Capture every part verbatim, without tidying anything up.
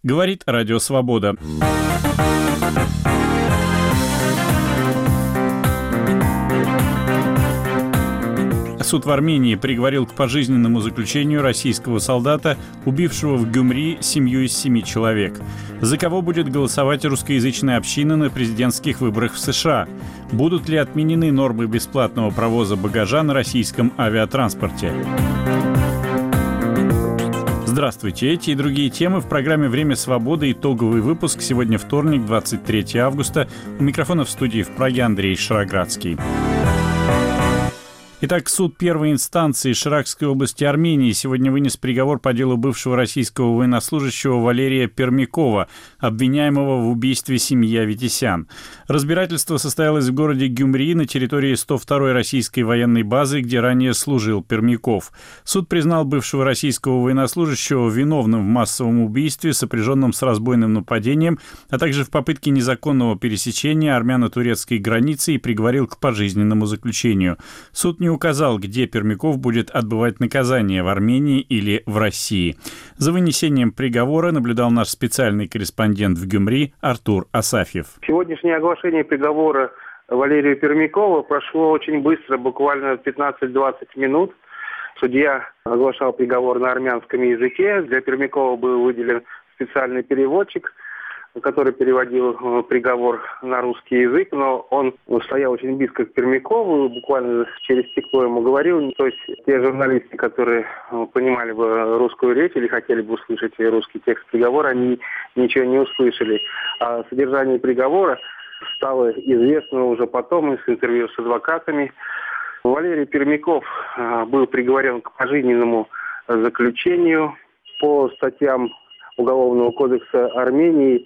Говорит Радио Свобода. Суд в Армении приговорил к пожизненному заключению российского солдата, убившего в Гюмри семью из семи человек. За кого будет голосовать русскоязычная община на президентских выборах в США? Будут ли отменены нормы бесплатного провоза багажа на российском авиатранспорте? Здравствуйте. Эти и другие темы в программе «Время свободы». Итоговый выпуск. Сегодня вторник, двадцать третьего августа. У микрофона в студии в Праге Андрей Шароградский. Итак, суд первой инстанции Ширакской области Армении сегодня вынес приговор по делу бывшего российского военнослужащего Валерия Пермякова, обвиняемого в убийстве семьи Аветисян. Разбирательство состоялось в городе Гюмри на территории сто второй российской военной базы, где ранее служил Пермяков. Суд признал бывшего российского военнослужащего виновным в массовом убийстве, сопряженном с разбойным нападением, а также в попытке незаконного пересечения армяно-турецкой границы и приговорил к пожизненному заключению. Суд не не указал, где Пермяков будет отбывать наказание, в Армении или в России. За вынесением приговора наблюдал наш специальный корреспондент в Гюмри Артур Асафьев. Сегодняшнее оглашение приговора Валерию Пермякову прошло очень быстро, буквально пятнадцать-двадцать минут. Судья оглашал приговор на армянском языке. Для Пермякова был выделен специальный переводчик, который переводил приговор на русский язык, но он стоял очень близко к Пермякову, буквально через стекло ему говорил. То есть те журналисты, которые понимали бы русскую речь или хотели бы услышать русский текст приговора, они ничего не услышали. О содержании приговора стало известно уже потом из интервью с адвокатами. Валерий Пермяков был приговорен к пожизненному заключению по статьям Уголовного кодекса Армении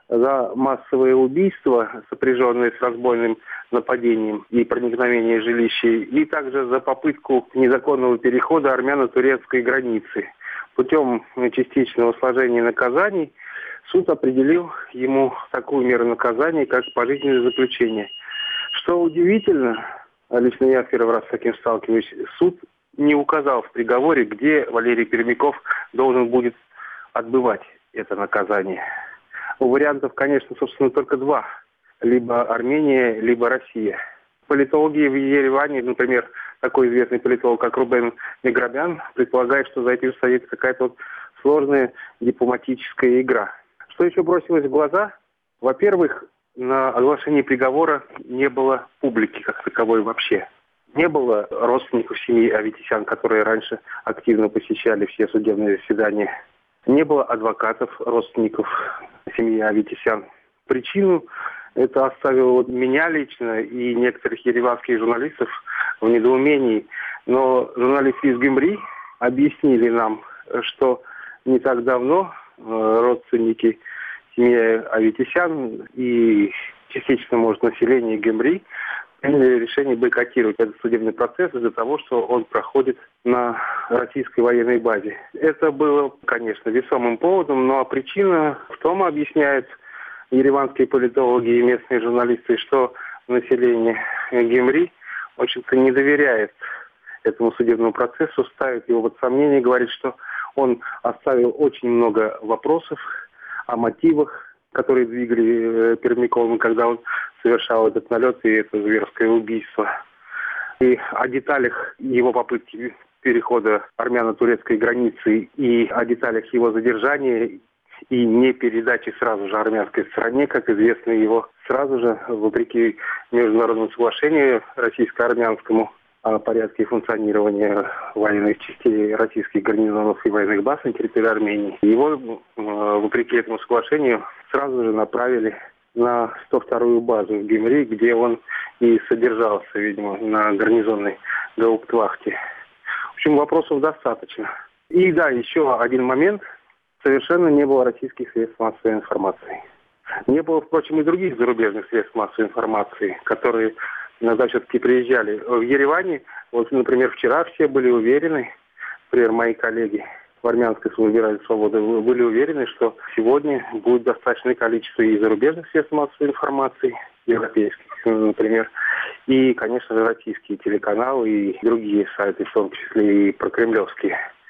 за массовые убийства, сопряженные с разбойным нападением и проникновением в жилище, и также за попытку незаконного перехода армяно-турецкой границы. Путем частичного сложения наказаний суд определил ему такую меру наказания, как пожизненное заключение. Что удивительно, лично я в первый раз с таким сталкиваюсь, суд не указал в приговоре, где Валерий Пермяков должен будет отбывать это наказание. У вариантов, конечно, собственно, только два. Либо Армения, либо Россия. Политологи в Ереване, например, такой известный политолог, как Рубен Миграбян, предполагает, что за этим стоит какая-то вот сложная дипломатическая игра. Что еще бросилось в глаза? Во-первых, на оглашении приговора не было публики как таковой вообще. Не было родственников семьи Аветисян, которые раньше активно посещали все судебные заседания. Не было адвокатов, родственников семьи Аветисян. Причину это оставило вот меня лично и некоторых ереванских журналистов в недоумении. Но журналисты из Гюмри объяснили нам, что не так давно родственники семьи Аветисян и частично, может, население Гюмри приняли решение бойкотировать этот судебный процесс из-за того, что он проходит на российской военной базе. Это было, конечно, весомым поводом, но причина в том, объясняют ереванские политологи и местные журналисты, что население Гюмри, в общем-то, не доверяет этому судебному процессу, ставит его под сомнение, говорит, что он оставил очень много вопросов о мотивах, которые двигали Пермяковым, когда он совершал этот налет и это зверское убийство. И о деталях его попытки перехода армяно-турецкой границы и о деталях его задержания и не передачи сразу же армянской стороне, как известно, его сразу же, вопреки международному соглашению российско-армянскому о порядке функционирования военных частей российских гарнизонов и военных баз на территории Армении. Его, вопреки этому соглашению, сразу же направили на сто вторую базу в Гюмри, где он и содержался, видимо, на гарнизонной гауптвахте. В общем, вопросов достаточно. И да, еще один момент. Совершенно не было российских средств массовой информации. Не было, впрочем, и других зарубежных средств массовой информации, которые иногда все-таки приезжали. В Ереване, вот, например, вчера все были уверены, например, мои коллеги в армянской службе Радио Свободы были уверены, что сегодня будет достаточное количество и зарубежных средств массовой информации, европейских, например, и, конечно же, российские телеканалы и другие сайты, в том числе и прокремлевские.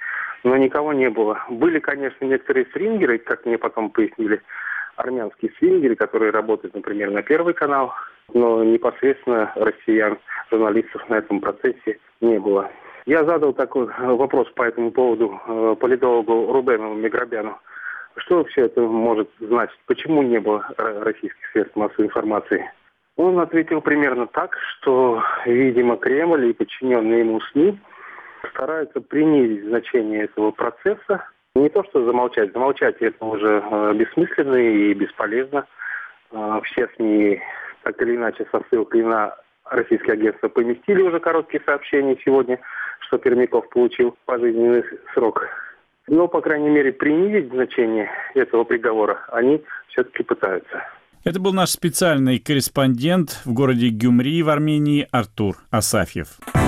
но никого не было. Были, конечно, некоторые стрингеры, как мне потом пояснили, армянские стрингеры, которые работают, например, на Первый канал, но непосредственно россиян, журналистов на этом процессе не было. Я задал такой вопрос по этому поводу политологу Рубену Миграбяну. Что все это может значить? Почему не было российских средств массовой информации? Он ответил примерно так, что, видимо, Кремль и подчиненные ему СМИ стараются принизить значение этого процесса. Не то, что замолчать. Замолчать это уже бессмысленно и бесполезно. Все СМИ, так или иначе, со ссылкой на российские агентства поместили уже короткие сообщения сегодня, что Пермяков получил пожизненный срок. Но, по крайней мере, принизить значение этого приговора они все-таки пытаются. Это был наш специальный корреспондент в городе Гюмри в Армении Артур Асафьев.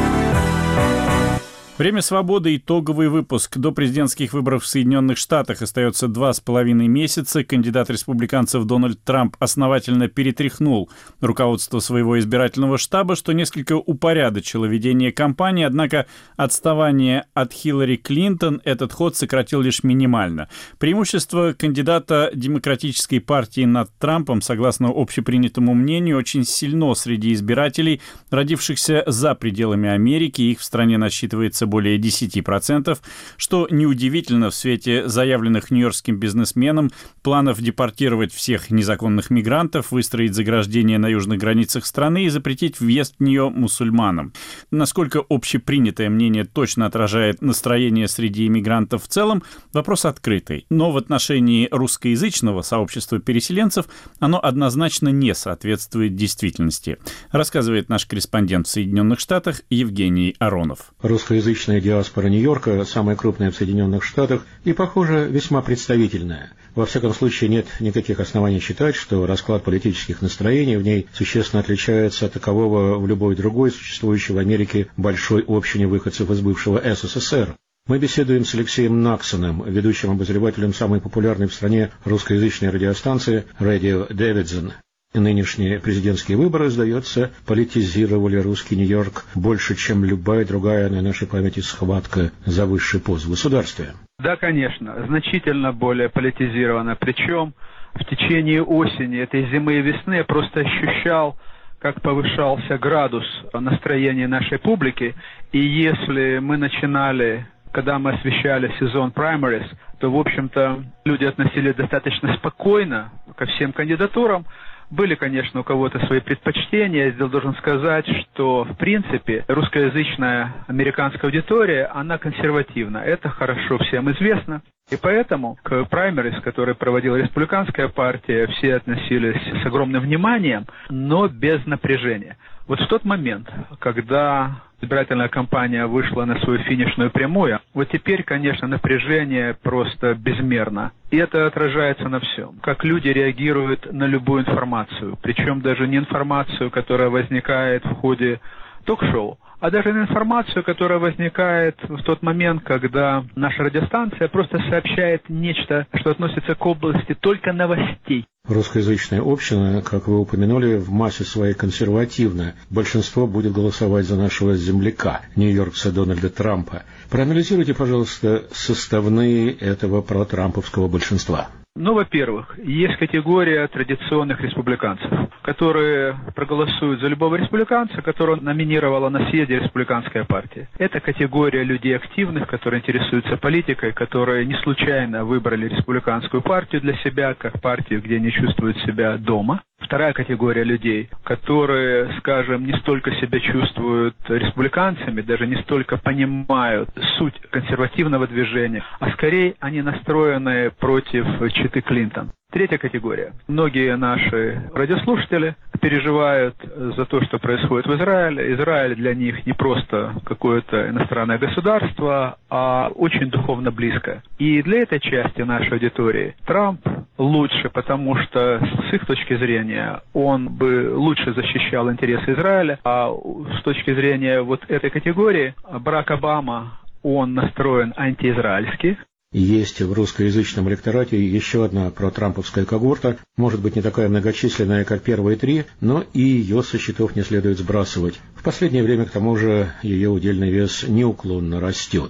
Время свободы. Итоговый выпуск. До президентских выборов в Соединенных Штатах остается два с половиной месяца. Кандидат республиканцев Дональд Трамп основательно перетряхнул руководство своего избирательного штаба, что несколько упорядочило ведение кампании. Однако отставание от Хиллари Клинтон этот ход сократил лишь минимально. Преимущество кандидата Демократической партии над Трампом, согласно общепринятому мнению, очень сильно среди избирателей, родившихся за пределами Америки. Их в стране насчитывается более десять процентов, что неудивительно в свете заявленных нью-йоркским бизнесменом планов депортировать всех незаконных мигрантов, выстроить заграждения на южных границах страны и запретить въезд в нее мусульманам. Насколько общепринятое мнение точно отражает настроение среди иммигрантов в целом, вопрос открытый. Но в отношении русскоязычного сообщества переселенцев оно однозначно не соответствует действительности, рассказывает наш корреспондент в Соединенных Штатах Евгений Аронов. Русскоязычная диаспора Нью-Йорка самая крупная в Соединенных Штатах и, похоже, весьма представительная. Во всяком случае, нет никаких оснований считать, что расклад политических настроений в ней существенно отличается от такового в любой другой существующей в Америке большой общине выходцев из бывшего эс эс эс эр. Мы беседуем с Алексеем Наксоном, ведущим обозревателем самой популярной в стране русскоязычной радиостанции «Radio Davidson». Нынешние президентские выборы, сдается, политизировали русский Нью-Йорк больше, чем любая другая на нашей памяти схватка за высший пост в государстве. Да, конечно, значительно более политизировано. Причем в течение осени, этой зимы и весны я просто ощущал, как повышался градус настроения нашей публики. И если мы начинали, когда мы освещали сезон праймерис, то, в общем-то, люди относились достаточно спокойно ко всем кандидатурам. Были, конечно, у кого-то свои предпочтения. Я здесь должен сказать, что, в принципе, русскоязычная американская аудитория, она консервативна. Это хорошо всем известно. И поэтому к праймерис, которые проводила республиканская партия, все относились с огромным вниманием, но без напряжения. Вот в тот момент, когда избирательная кампания вышла на свою финишную прямую, вот теперь, конечно, напряжение просто безмерно. И это отражается на всем. Как люди реагируют на любую информацию. Причем даже не информацию, которая возникает в ходе ток-шоу, а даже на информацию, которая возникает в тот момент, когда наша радиостанция просто сообщает нечто, что относится к области только новостей. Русскоязычная община, как вы упомянули, в массе своей консервативна. Большинство будет голосовать за нашего земляка, нью-йоркца Дональда Трампа. Проанализируйте, пожалуйста, составные этого протрамповского большинства. Ну, во-первых, есть категория традиционных республиканцев, которые проголосуют за любого республиканца, которого номинировала на съезде республиканская партия. Это категория людей активных, которые интересуются политикой, которые не случайно выбрали республиканскую партию для себя, как партию, где они чувствуют себя дома. Вторая категория людей, которые, скажем, не столько себя чувствуют республиканцами, даже не столько понимают суть консервативного движения, а скорее они настроены против читы Клинтон. Третья категория. Многие наши радиослушатели переживают за то, что происходит в Израиле. Израиль для них не просто какое-то иностранное государство, а очень духовно близкое. И для этой части нашей аудитории Трамп лучше, потому что с их точки зрения он бы лучше защищал интересы Израиля, а с точки зрения вот этой категории Барак Обама, он настроен антиизраильски. Есть в русскоязычном электорате еще одна протрамповская когорта, может быть не такая многочисленная, как первые три, но и ее со счетов не следует сбрасывать. В последнее время, к тому же, ее удельный вес неуклонно растет.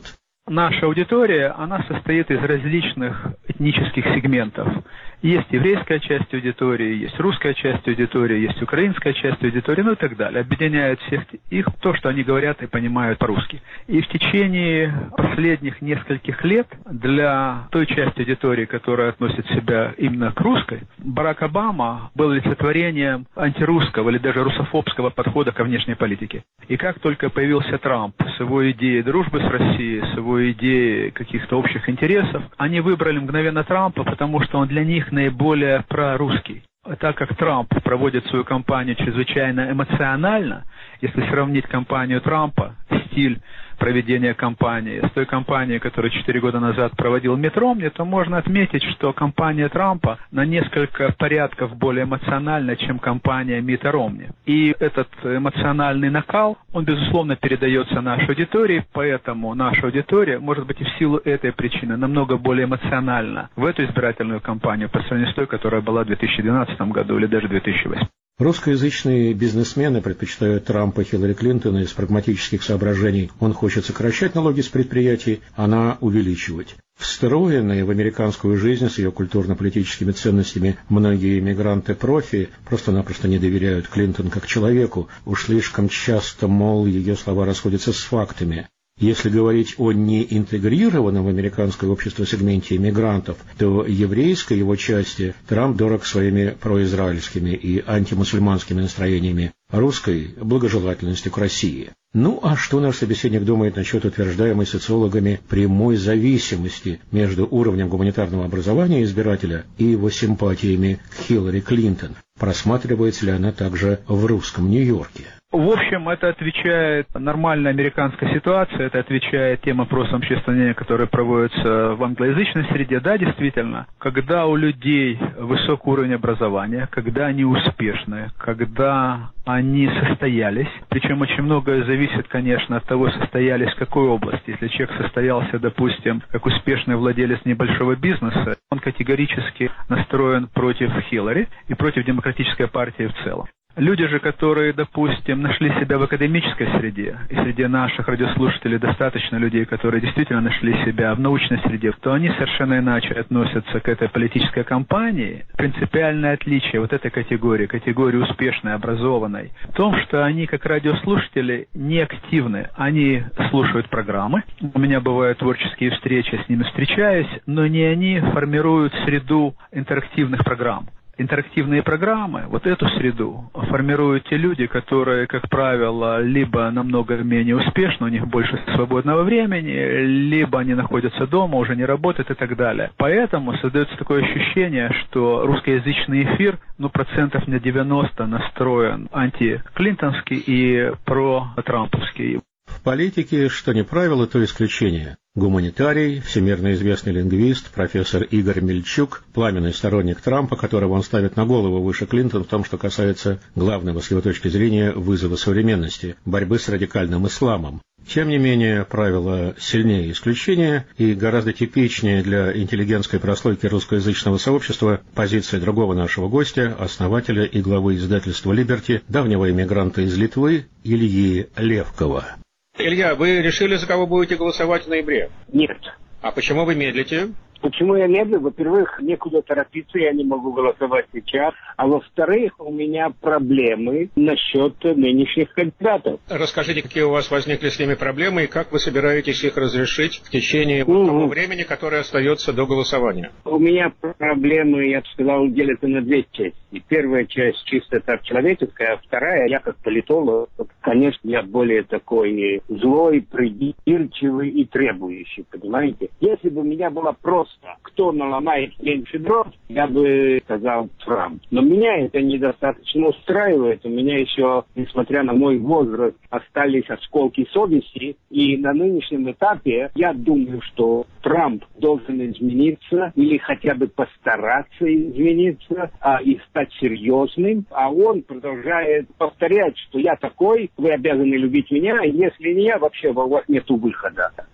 Наша аудитория, она состоит из различных этнических сегментов. Есть еврейская часть аудитории, есть русская часть аудитории, есть украинская часть аудитории, ну и так далее. Объединяет всех их то, что они говорят и понимают по-русски. И в течение последних нескольких лет для той части аудитории, которая относит себя именно к русской, Барак Обама был олицетворением антирусского или даже русофобского подхода ко внешней политике. И как только появился Трамп с его идеей дружбы с Россией, с его идеей каких-то общих интересов, они выбрали мгновенно Трампа, потому что он для них наиболее прорусский. Так как Трамп проводит свою кампанию чрезвычайно эмоционально, если сравнить кампанию Трампа, стиль проведения кампании с той кампанией, которую четыре года назад проводил Митт Ромни, то можно отметить, что кампания Трампа на несколько порядков более эмоциональна, чем кампания Митта Ромни. И этот эмоциональный накал, он, безусловно, передается нашей аудитории, поэтому наша аудитория, может быть, и в силу этой причины, намного более эмоциональна в эту избирательную кампанию по сравнению с той, которая была в две тысячи двенадцатом году или даже в две тысячи восьмом. Русскоязычные бизнесмены предпочитают Трампа Хиллари Клинтона из прагматических соображений. Он хочет сокращать налоги с предприятий, она увеличивать. Встроенные в американскую жизнь с ее культурно-политическими ценностями многие иммигранты-профи просто-напросто не доверяют Клинтон как человеку. Уж слишком часто, мол, ее слова расходятся с фактами. Если говорить о неинтегрированном в американское общество сегменте иммигрантов, то еврейской его части Трамп дорог своими произраильскими и антимусульманскими настроениями, русской – благожелательностью к России. Ну, а что наш собеседник думает насчет утверждаемой социологами прямой зависимости между уровнем гуманитарного образования избирателя и его симпатиями к Хиллари Клинтон? Просматривается ли она также в русском Нью-Йорке? В общем, это отвечает нормальной американской ситуации, это отвечает тем опросам общественного мнения, которые проводятся в англоязычной среде. Да, действительно, когда у людей высокий уровень образования, когда они успешны, когда они состоялись, причем очень многое зависит, конечно, от того, состоялись в какой области. Если человек состоялся, допустим, как успешный владелец небольшого бизнеса, он категорически настроен против Хиллари и против демократической партии в целом. Люди же, которые, допустим, нашли себя в академической среде, и среди наших радиослушателей достаточно людей, которые действительно нашли себя в научной среде, то они совершенно иначе относятся к этой политической кампании. Принципиальное отличие вот этой категории, категории успешной, образованной, в том, что они, как радиослушатели, не активны. Они слушают программы. У меня бывают творческие встречи, с ними встречаюсь, но не они формируют среду интерактивных программ. Интерактивные программы, вот эту среду формируют те люди, которые, как правило, либо намного менее успешны, у них больше свободного времени, либо они находятся дома, уже не работают и так далее. Поэтому создается такое ощущение, что русскоязычный эфир, ну, процентов на девяносто настроен антиклинтонский и про-трамповский. В политике, что не правило, то исключение. Гуманитарий, всемирно известный лингвист, профессор Игорь Мельчук, пламенный сторонник Трампа, которого он ставит на голову выше Клинтон в том, что касается главного, с его точки зрения, вызова современности – борьбы с радикальным исламом. Тем не менее, правило сильнее исключения и гораздо типичнее для интеллигентской прослойки русскоязычного сообщества позиция другого нашего гостя, основателя и главы издательства «Либерти», давнего иммигранта из Литвы Ильи Левкова. Илья, вы решили, за кого будете голосовать в ноябре? Нет. А почему вы медлите? Почему я медлю? Во-первых, некуда торопиться, я не могу голосовать сейчас. А во-вторых, у меня проблемы насчет нынешних кандидатов. Расскажите, какие у вас возникли с ними проблемы и как вы собираетесь их разрешить в течение mm-hmm. того времени, которое остается до голосования? У меня проблемы, я бы сказал, делятся на две части. Первая часть чисто так человеческая, а вторая, я как политолог, конечно, я более такой злой, придирчивый и требующий, понимаете? Если бы у меня было просто кто наломает меньше дров, я бы сказал Трамп. Но меня это недостаточно устраивает. У меня еще, несмотря на мой возраст, остались осколки совести. И на нынешнем этапе я думаю, что Трамп должен измениться или хотя бы постараться измениться а, и стать серьезным. А он продолжает повторять, что я такой, вы обязаны любить меня, и если не я, вообще у вас нет выхода.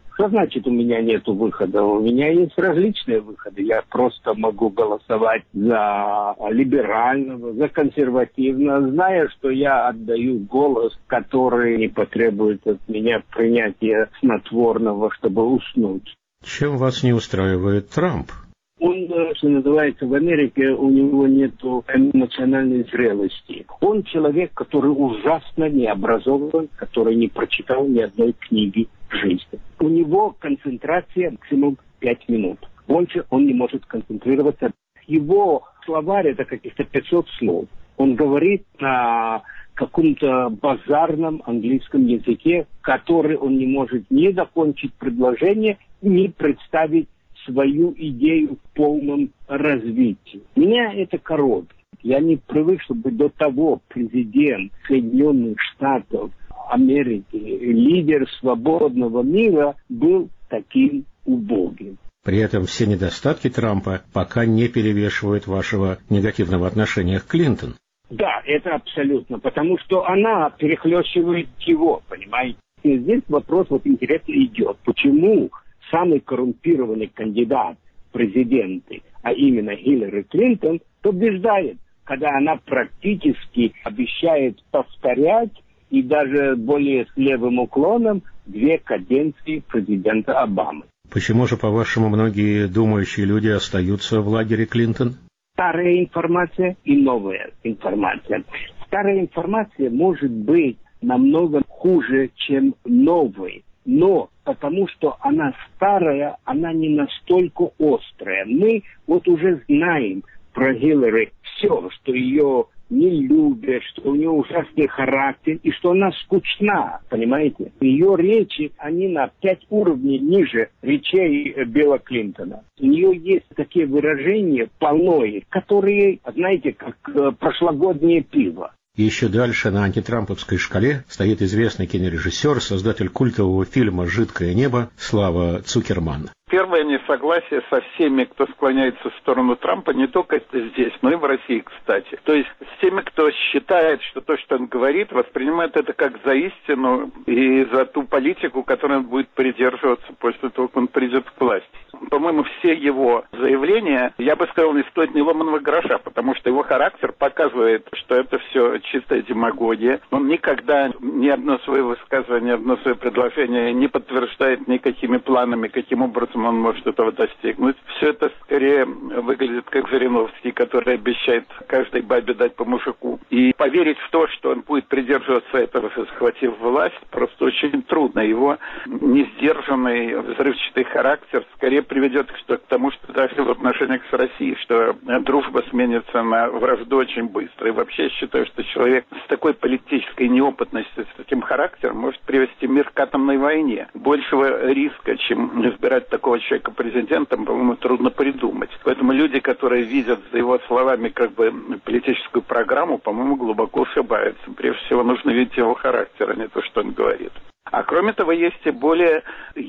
Что значит у меня нет выхода? У меня есть различные выходы. Я просто могу голосовать за либерального, за консервативного, зная, что я отдаю голос, который не потребует от меня принятия снотворного, чтобы уснуть. Чем вас не устраивает Трамп? Он, что называется, в Америке у него нет эмоциональной зрелости. Он человек, который ужасно необразован, который не прочитал ни одной книги в жизни. У него концентрация максимум пять минут. Больше он не может концентрироваться. Его словарь это каких-то пятьсот слов. Он говорит на каком-то базарном английском языке, который он не может ни закончить предложение, ни представить свою идею в полном развитии. Меня это коробит. Я не привык, чтобы до того президент Соединенных Штатов Америки, лидер свободного мира, был таким убогим. При этом все недостатки Трампа пока не перевешивают вашего негативного отношения к Клинтон. Да, это абсолютно, потому что она перехлёстывает его, понимаете. И здесь вопрос вот интересно идет. Почему самый коррумпированный кандидат в президенты, а именно Хиллари Клинтон, побеждает, когда она практически обещает повторять и даже более с левым уклоном две каденции президента Обамы. Почему же, по-вашему, многие думающие люди остаются в лагере Клинтон? Старая информация и новая информация. Старая информация может быть намного хуже, чем новая. Но потому что она старая, она не настолько острая. Мы вот уже знаем про Хиллари все, что ее не любят, что у нее ужасный характер и что она скучна, понимаете? Ее речи, они на пять уровней ниже речей Билла Клинтона. У нее есть такие выражения полное, которые, знаете, как прошлогоднее пиво. Еще дальше на антитрамповской шкале стоит известный кинорежиссер, создатель культового фильма «Жидкое небо» Слава Цукерман. Первое несогласие со всеми, кто склоняется в сторону Трампа, не только здесь, но и в России, кстати. То есть с теми, кто считает, что то, что он говорит, воспринимает это как за истину и за ту политику, которой он будет придерживаться после того, как он придет к власти. По-моему, все его заявления, я бы сказал, не стоят ни ломаного гроша, потому что его характер показывает, что это все чистая демагогия. Он никогда ни одно свое высказывание, ни одно свое предложение не подтверждает никакими планами, каким образом он может этого достигнуть. Все это скорее выглядит как Жириновский, который обещает каждой бабе дать по мужику. И поверить в то, что он будет придерживаться этого, захватив власть, просто очень трудно. Его несдержанный, взрывчатый характер скорее приведет к тому, что даже в отношениях с Россией, что дружба сменится на вражду очень быстро. И вообще я считаю, что человек с такой политической неопытностью, с таким характером может привести мир к атомной войне. Большего риска, чем избирать такого человека президентом, по-моему, трудно придумать. Поэтому люди, которые видят за его словами как бы политическую программу, по-моему, глубоко ошибаются. Прежде всего, нужно видеть его характер, а не то, что он говорит. А кроме того, есть и более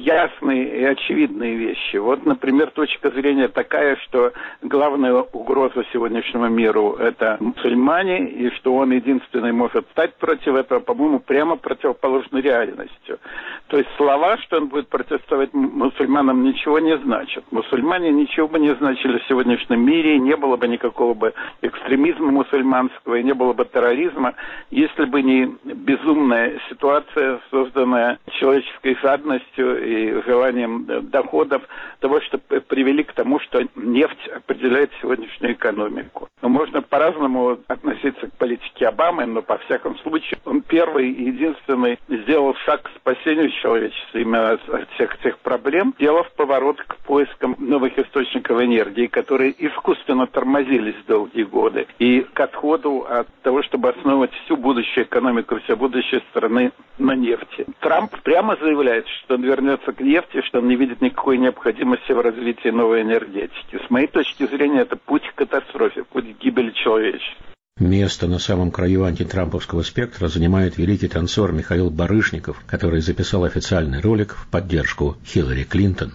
ясные и очевидные вещи. Вот, например, точка зрения такая, что главная угроза сегодняшнему миру – это мусульмане, и что он единственный может стать против этого, по-моему, прямо противоположной реальностью. То есть слова, что он будет протестовать мусульманам, ничего не значат. Мусульмане ничего бы не значили в сегодняшнем мире, не было бы никакого бы экстремизма мусульманского, и не было бы терроризма, если бы не безумная ситуация, созданная человеческой жадностью и желанием доходов, того, что привели к тому, что нефть определяет сегодняшнюю экономику. Но можно по-разному относиться к политике Обамы, но, по всякому случаю, он первый и единственный сделал шаг к спасению человечества именно от всех этих проблем, сделав поворот к поискам новых источников энергии, которые искусственно тормозились долгие годы, и к отходу от того, чтобы основывать всю будущую экономику, всю будущее страны на нефти. Трамп прямо заявляет, что он вернется к нефти, что он не видит никакой необходимости в развитии новой энергетики. С моей точки зрения, это путь к катастрофе, путь к гибели человечества. Место на самом краю антитрамповского спектра занимает великий танцор Михаил Барышников, который записал официальный ролик в поддержку Хиллари Клинтон.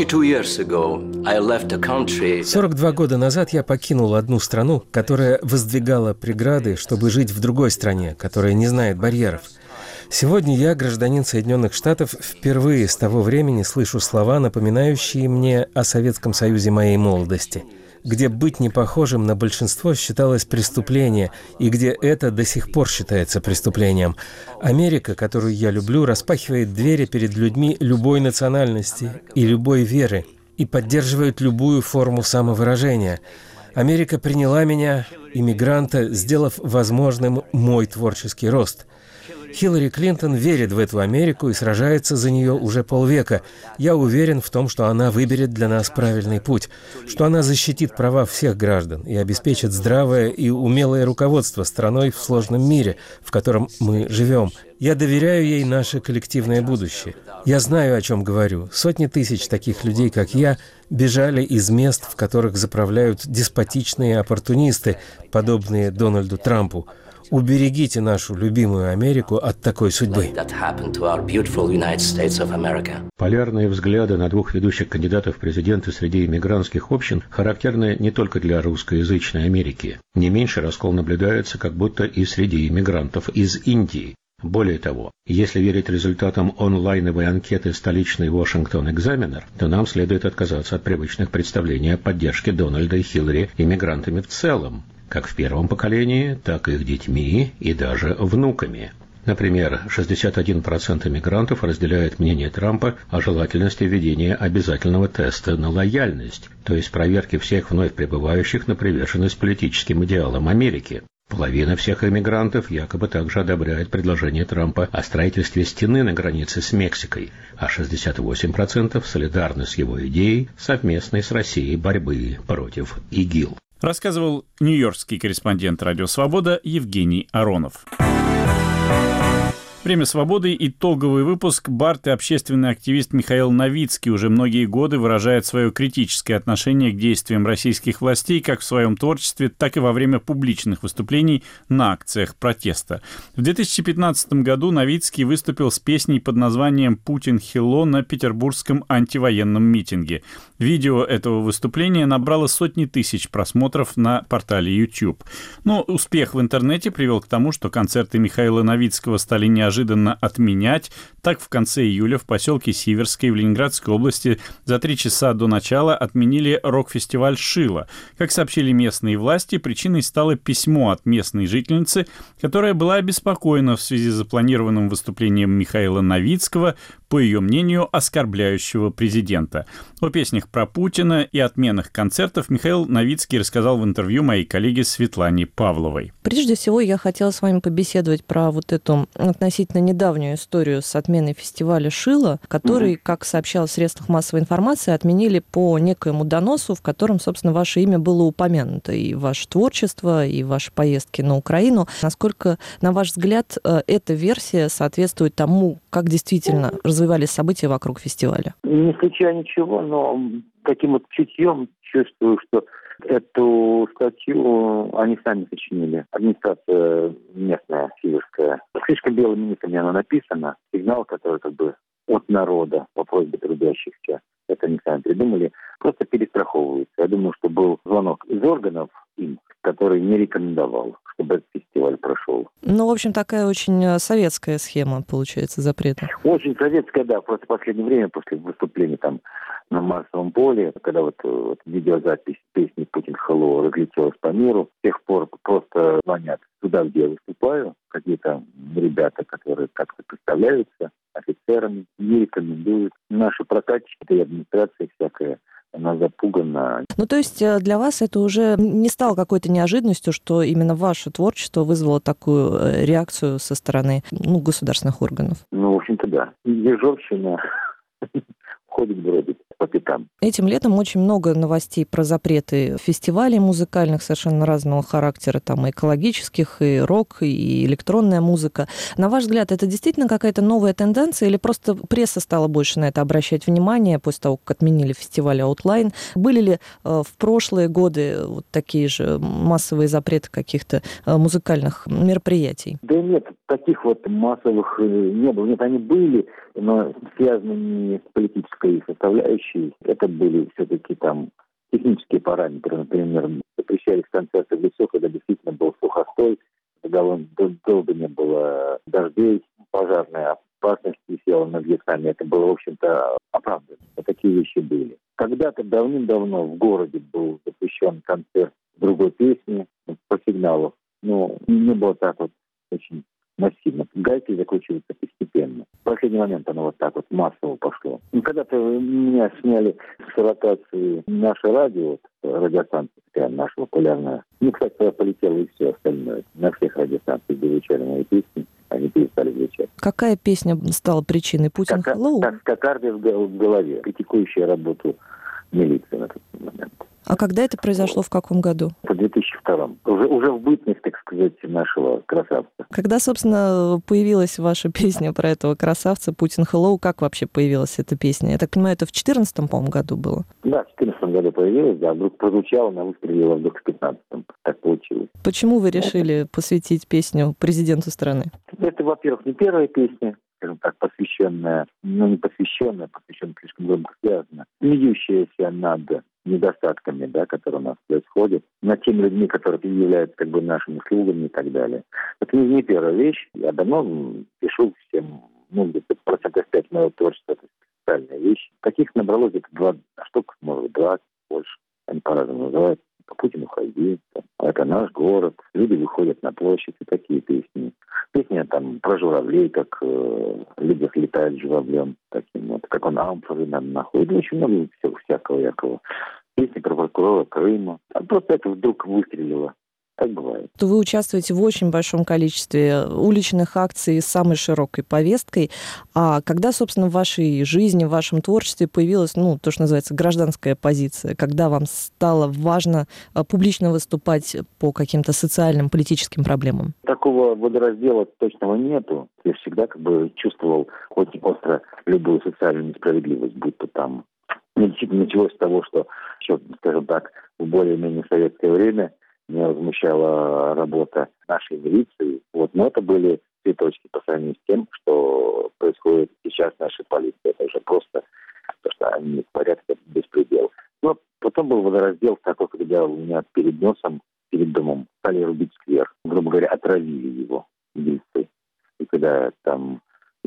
сорок два года назад я покинул одну страну, которая воздвигала преграды, чтобы жить в другой стране, которая не знает барьеров. Сегодня я, гражданин Соединенных Штатов, впервые с того времени слышу слова, напоминающие мне о Советском Союзе моей молодости, где быть непохожим на большинство считалось преступление, и где это до сих пор считается преступлением. Америка, которую я люблю, распахивает двери перед людьми любой национальности и любой веры и поддерживает любую форму самовыражения. Америка приняла меня, иммигранта, сделав возможным мой творческий рост. Хиллари Клинтон верит в эту Америку и сражается за нее уже полвека. Я уверен в том, что она выберет для нас правильный путь, что она защитит права всех граждан и обеспечит здравое и умелое руководство страной в сложном мире, в котором мы живем. Я доверяю ей наше коллективное будущее. Я знаю, о чем говорю. Сотни тысяч таких людей, как я, бежали из мест, в которых заправляют деспотичные оппортунисты, подобные Дональду Трампу. Уберегите нашу любимую Америку от такой судьбы. Полярные взгляды на двух ведущих кандидатов в президенты среди иммигрантских общин характерны не только для русскоязычной Америки. Не меньше раскол наблюдается как будто и среди иммигрантов из Индии. Более того, если верить результатам онлайновой анкеты столичный Washington Examiner, то нам следует отказаться от привычных представлений о поддержке Дональда и Хиллари иммигрантами в целом, как в первом поколении, так и их детьми и даже внуками. Например, шестьдесят один процент иммигрантов разделяет мнение Трампа о желательности введения обязательного теста на лояльность, то есть проверки всех вновь прибывающих на приверженность политическим идеалам Америки. Половина всех иммигрантов якобы также одобряет предложение Трампа о строительстве стены на границе с Мексикой, а шестьдесят восемь процентов солидарны с его идеей совместной с Россией борьбы против ИГИЛ. Рассказывал нью-йоркский корреспондент «Радио Свобода» Евгений Аронов. «Время свободы» — итоговый выпуск. Бард и общественный активист Михаил Новицкий уже многие годы выражает свое критическое отношение к действиям российских властей как в своем творчестве, так и во время публичных выступлений на акциях протеста. В две тысячи пятнадцатом году Новицкий выступил с песней под названием «Путин Хилло» на петербургском антивоенном митинге. Видео этого выступления набрало сотни тысяч просмотров на портале YouTube. Но успех в интернете привел к тому, что концерты Михаила Новицкого стали неожиданно неожиданно отменять. Так, в конце июля в поселке Сиверской в Ленинградской области за три часа до начала отменили рок-фестиваль «Шило». Как сообщили местные власти, причиной стало письмо от местной жительницы, которая была обеспокоена в связи с запланированным выступлением Михаила Новицкого, по ее мнению, оскорбляющего президента. О песнях про Путина и отменах концертов Михаил Новицкий рассказал в интервью моей коллеге Светлане Павловой. Прежде всего, я хотела с вами побеседовать про вот эту относительно недавнюю историю с отменой фестиваля «Шило», который, mm-hmm. как сообщалось в средствах массовой информации, отменили по некоему доносу, в котором, собственно, ваше имя было упомянуто, и ваше творчество, и ваши поездки на Украину. Насколько, на ваш взгляд, эта версия соответствует тому, как действительно развивались события вокруг фестиваля? Не исключаю ничего, но таким вот чутьем чувствую, что эту статью они сами сочинили. Администрация местная, сиверская. Слишком белыми нитками она написана. Сигнал, который как бы от народа по просьбе трудящихся. Это они сами придумали. Просто перестраховываются. Я думаю, что был звонок из органов им, который не рекомендовал, чтобы этот фестиваль прошел. Ну, в общем, такая очень советская схема, получается, запрета. Очень советская, да. Просто в последнее время, после выступления там на Марсовом поле, когда вот, вот видеозапись песни «Путин Хилло» разлетелась по миру, с тех пор просто звонят туда, где я выступаю, какие-то ребята, которые как-то представляются офицерами, не рекомендуют. Наши прокатчики и администрация всякая, она запугана. Ну, то есть для вас это уже не стало какой-то неожиданностью, что именно ваше творчество вызвало такую реакцию со стороны, ну, государственных органов? Ну, в общем-то, да. Ежовщина ходит, бродит по пятам. Этим летом очень много новостей про запреты фестивалей музыкальных совершенно разного характера, там и экологических, и рок, и электронная музыка. На ваш взгляд, это действительно какая-то новая тенденция или просто пресса стала больше на это обращать внимание после того, как отменили фестиваль Outline? Были ли в прошлые годы вот такие же массовые запреты каких-то музыкальных мероприятий? Да нет, таких вот массовых не было. Нет, они были, но связаны не с политической составляющей. Это были все-таки там технические параметры. Например, запрещались концерты в лесу, когда действительно был сухостой, когда долго не было дождей, пожар было, в общем-то, оправдано. Такие вещи были. Когда-то давным-давно в городе был запрещен концерт другой песни по сигналу. Но не было так вот очень массивно. Гайки закручиваются постепенно. В последний момент оно вот так вот массово пошло. И когда-то меня сняли с ротации наше радио, радиостанция такая наша популярная. Ну, кстати, тогда полетело и все остальное. На всех радиостанциях звучали мои песни, они перестали звучать. Какая песня стала причиной? Путин Hello? Как кокарды в голове, критикующая работу милиции на тот момент. А когда это произошло, в каком году? В две тысячи втором. Уже, уже в бытность, так сказать, нашего красавца. Когда, собственно, появилась ваша песня про этого красавца «Путин Hello», как вообще появилась эта песня? Я так понимаю, это в четырнадцатом, по-моему, году было? Да, в четырнадцатом году появилась, да, вдруг прозвучала, она выстрелила вдруг в пятнадцатом. Так получилось. Почему вы решили посвятить песню президенту страны? Это, во-первых, не первая песня, скажем так, посвященная, ну, не посвященная, посвященная слишком громко связана, смеющаяся над недостатками, да, которые у нас происходят, над теми людьми, которые являются как бы нашими слугами и так далее. Это не, не первая вещь. Я давно пишу всем, ну, где-то процентов пять моего творчества, это специальная вещь. Таких набралось где-то два штук, может, двадцать, больше. Они по-разному называются. По Путину ходить, это наш город, люди выходят на площадь, и такие песни. Песня там про журавлей, как э, люди летают журавлем, таким вот, как он амфоры нам находит, очень много всего, всякого якого. Песни про прокурора Крыма. А просто это вдруг выстрелило. Так бывает. То вы участвуете в очень большом количестве уличных акций с самой широкой повесткой. А когда, собственно, в вашей жизни, в вашем творчестве появилась, ну, то, что называется, гражданская позиция? Когда вам стало важно публично выступать по каким-то социальным, политическим проблемам? Такого водораздела точного нету. Я всегда как бы чувствовал очень остро любую социальную несправедливость, будь то там. Мне действительно началось с того, что еще, скажем так, в более-менее советское время меня возмущала работа нашей милиции. Вот. Но это были цветочки по сравнению с тем, что происходит сейчас в нашей полиции. Это уже просто то, что они не в порядке, это беспредел. Но потом был водораздел такой, когда у меня перед носом, перед домом стали рубить сквер. Грубо говоря, отравили его убийцей. И когда там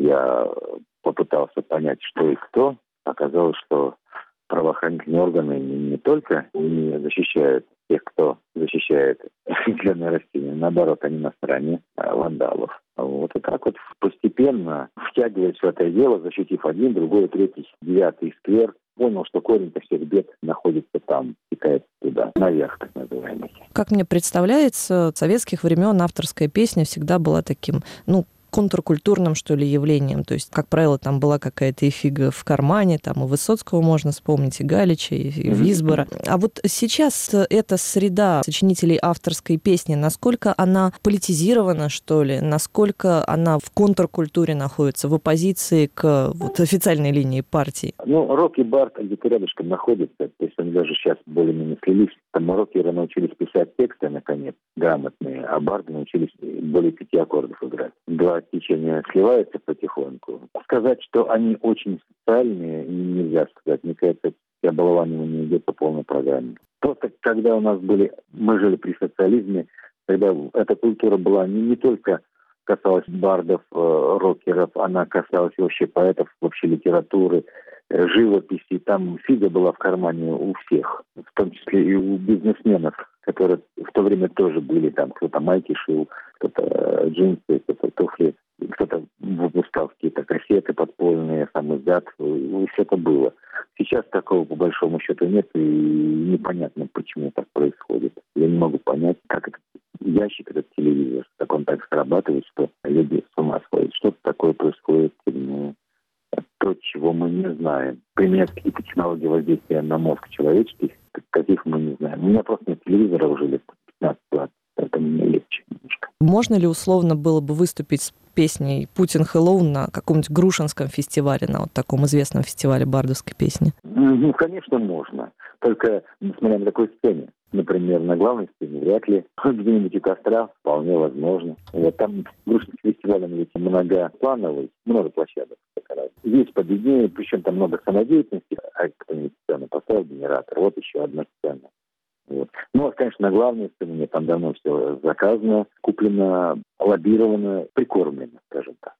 я попытался понять, что и кто, оказалось, что правоохранительные органы не, не только не защищают тех, кто защищает зеленые растения, наоборот, они на стороне а, вандалов. Вот и так вот постепенно, втягиваясь в это дело, защитив один, другой, третий, девятый сквер, понял, что корень-то всех бед находится там, текает туда, наверх, так называемый. Как мне представляется, с советских времен авторская песня всегда была таким, ну, контркультурным, что ли, явлением. То есть, как правило, там была какая-то и фига в кармане, там и Высоцкого можно вспомнить, и Галича, и, и Висбора. А вот сейчас эта среда сочинителей авторской песни, насколько она политизирована, что ли? Насколько она в контркультуре находится, в оппозиции к вот, официальной линии партии? Ну, рок и бард где-то рядышком находятся. То есть они даже сейчас более-менее слились. Там рокеры научились писать тексты, наконец, грамотные, а барды научились более пяти аккордов играть. Два течения сливаются потихоньку. Сказать, что они очень социальные, нельзя сказать. Мне кажется, оболванивание идет по полной программе. Просто когда у нас были, мы жили при социализме, когда эта культура была не, не только касалась бардов, э, рокеров, она касалась вообще поэтов, вообще литературы, э, живописи. Там фига была в кармане у всех, в том числе и у бизнесменов, которые в то время тоже были там, кто-то майки шил, кто-то э, джинсы, кто-то туфли, кто-то выпускал какие-то кассеты подпольные, сам издат, и все это было. Сейчас такого по большому счету нет, и непонятно, почему так происходит. Я не могу понять, как этот ящик, этот телевизор, как он так срабатывает, что люди с ума сходят. Что-то такое происходит, ну, то, чего мы не знаем. Применять какие-то технологии воздействия на мозг человеческий, каких мы не знаем. У меня просто нет телевизора уже лет пятнадцать-двадцать, поэтому мне легче немножко. Можно ли условно было бы выступить с песней «Путин Hello» на каком-нибудь Грушинском фестивале, на вот таком известном фестивале бардовской песни? Ну, конечно, можно. Только, несмотря на такой сцене, например, на главной сцене вряд ли. Где-нибудь у костра вполне возможно. Вот там Грушинский фестиваль, он ведь многоплановый, много площадок. Есть победнее, причем там много самодеятельности, а кто-нибудь сцену поставил, генератор. Вот еще одна сцена. Вот. Ну, а, конечно, на главной сцене там давно все заказано, куплено, лоббировано, прикормлено, скажем так.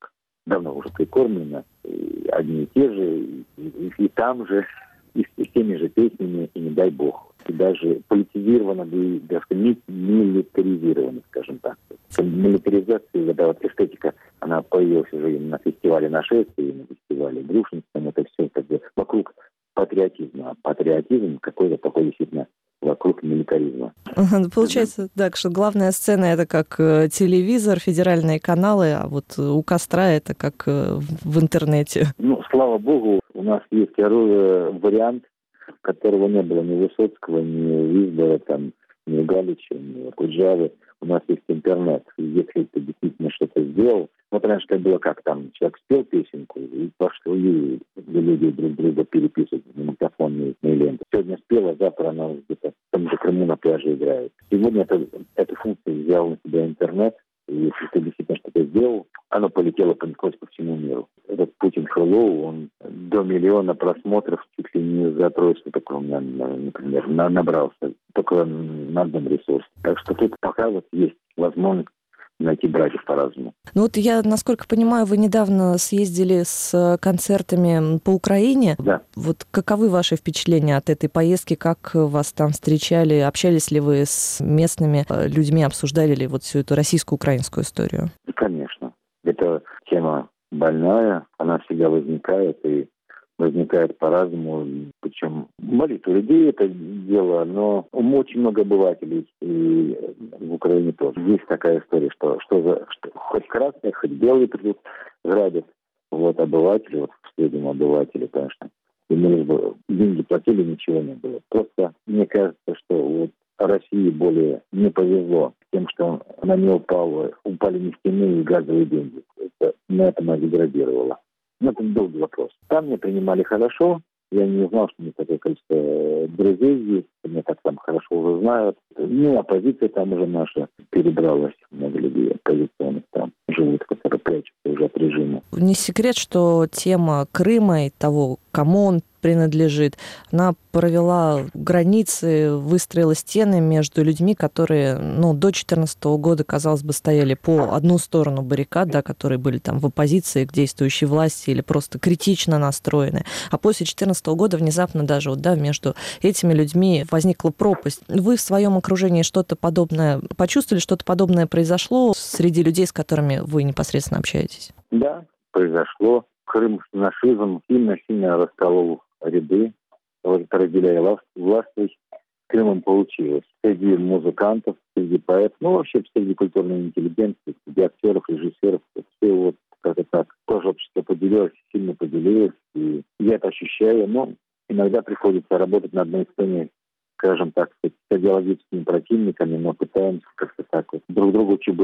давно уже прикормлено, и одни и те же, и, и, и там же, и с теми же песнями, и не дай бог. И даже политизировано, и даже милитаризировано, скажем так. Милитаризация, эта вот эстетика, она появилась уже на фестивале «Нашествие», и на фестивале «Грушинском». Это все как бы вокруг патриотизма. А патриотизм какой-то такой действительно вокруг милитаризма. Получается, так, что главная сцена — это как телевизор, федеральные каналы, а вот у костра это как в интернете. Ну, слава богу, у нас есть второй вариант, которого не было ни Высоцкого, ни Визбора, там, ни Галича, ни Куджавы. У нас есть интернет. И если ты действительно что-то сделал, вот раньше как было, как там, человек спел песенку, и пошло, и люди друг друга переписывают на магнитофонные ленты. Сегодня спела, завтра она где-то в том же Крыму на пляже играет. Сегодня это, эту функцию взял на себя интернет, и если ты действительно что-то сделал, оно полетело понеслось по всему миру. Этот Путин Хэллоу, он до миллиона просмотров чуть ли не за трое суток у меня, например, набрался. Только на одном ресурсе. Так что тут пока вот есть возможность найти братьев по-разному. Ну вот я, насколько понимаю, вы недавно съездили с концертами по Украине. Да. Вот каковы ваши впечатления от этой поездки? Как вас там встречали? Общались ли вы с местными людьми? Обсуждали ли вот всю эту российско-украинскую историю? Конечно. Это тема больная. Она всегда возникает и возникает по-разному. Причем молитва людей это дело, но очень много обывателей и в Украине тоже. Есть такая история, что, что, за, что хоть красные, хоть белые придут, грабят. Вот обыватели, вот в среднем обыватели, конечно, и мы лишь бы деньги платили, ничего не было. Просто мне кажется, что вот России более не повезло тем, что на нее упало, упали нефтяные и газовые деньги. Это, на этом она деградировала. Но это долгий вопрос. Там меня принимали хорошо. Я не знал, что у меня такое количество друзей есть. Меня так там хорошо уже знают. Ну, оппозиция там уже наша перебралась. Много людей оппозиционных там живут, которые прячутся уже от режима. Не секрет, что тема Крыма и того, кому он принадлежит, она провела границы, выстроила стены между людьми, которые, ну, до две тысячи четырнадцатого года, казалось бы, стояли по одну сторону баррикад, да, которые были там в оппозиции к действующей власти или просто критично настроены. А после две тысячи четырнадцатого года внезапно даже вот, да, между этими людьми возникла пропасть. Вы в своем окружении что-то подобное почувствовали, что-то подобное произошло среди людей, с которыми вы непосредственно общаетесь? Да, произошло. Крым нашизм сильно-сильно расколол ряды, вот, разделяя власть. Крымом получилось. Среди музыкантов, среди поэтов, ну, вообще среди культурной интеллигенции, среди актеров, режиссеров, все вот как-то так. Тоже общество поделилось, сильно поделилось, и я это ощущаю, но иногда приходится работать на одной сцене, скажем так, с идеологическими противниками, но пытаемся как-то так вот друг другу чего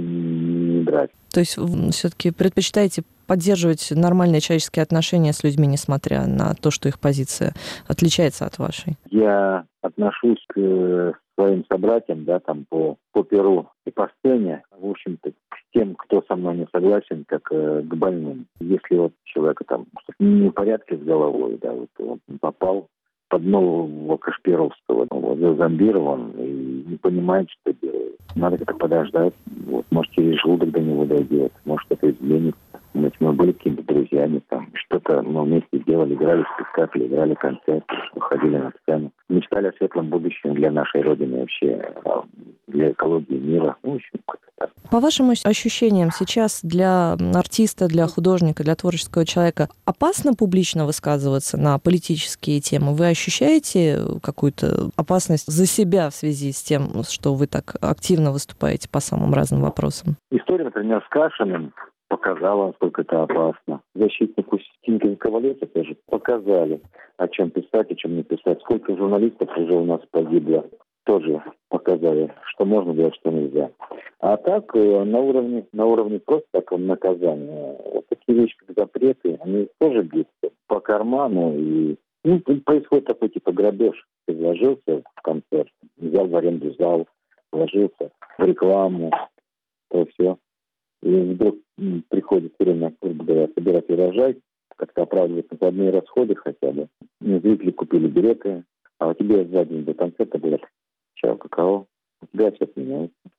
не брать. То есть все-таки предпочитаете поддерживать нормальные человеческие отношения с людьми, несмотря на то, что их позиция отличается от вашей? Я отношусь к своим собратьям, да, там по, по перу и по сцене, в общем-то, к тем, кто со мной не согласен, как э, к больным. Если вот человека там не в порядке с головой, да, вот он попал под нового Кашпировского, вот, зазомбирован и не понимает, что делает. Надо как-то подождать, вот, может, через желудок до него дойдет, может, это изменится. Мы, мы были какими-то друзьями, там, что-то мы вместе делали, играли в спектакли, играли концерты, выходили на сцену. Мечтали о светлом будущем для нашей Родины вообще, для экологии мира. Ну, в общем, как-то так. По вашим ощущениям, сейчас для артиста, для художника, для творческого человека опасно публично высказываться на политические темы? Вы ощущаете какую-то опасность за себя в связи с тем, что вы так активно выступаете по самым разным вопросам? История, например, с Кашиным показала, насколько это опасно. Защитнику Стинкин Ковалеца тоже показали, о чем писать, о чем не писать. Сколько журналистов уже у нас погибло, тоже показали, что можно делать, что нельзя. А так, на уровне, на уровне просто такого наказания, вот такие вещи, как запреты, они тоже бьют по карману. И ну, происходит такой типа грабеж. Ты вложился в концерт, взял в аренду зал, вложился в рекламу, то все. И вдруг приходит время, грубо говоря, собирать урожай, как-то оправдывать накладные расходы хотя бы. Зрители купили билеты, а у тебя за день до концерта говорят: чао, какао, у тебя все отменяется.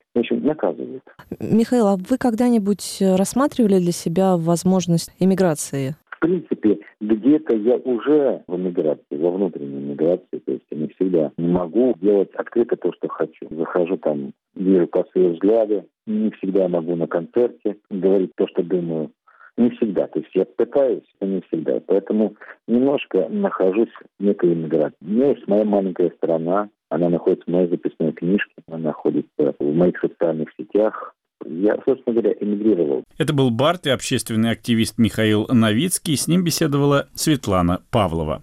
В общем, наказывают. Михаил, а вы когда-нибудь рассматривали для себя возможность эмиграции? В принципе, где-то я уже в эмиграции, во внутренней эмиграции, то есть я не всегда не могу делать открыто то, что хочу. Захожу там, вижу косые взгляды, не всегда могу на концерте говорить то, что думаю. Не всегда. То есть я пытаюсь, но не всегда. Поэтому немножко нахожусь в некой эмиграции. У меня есть моя маленькая страна, она находится в моей записной книжке, она находится в моих социальных сетях. Я, собственно говоря, эмигрировал. Это был бард и общественный активист Михаил Новицкий. С ним беседовала Светлана Павлова.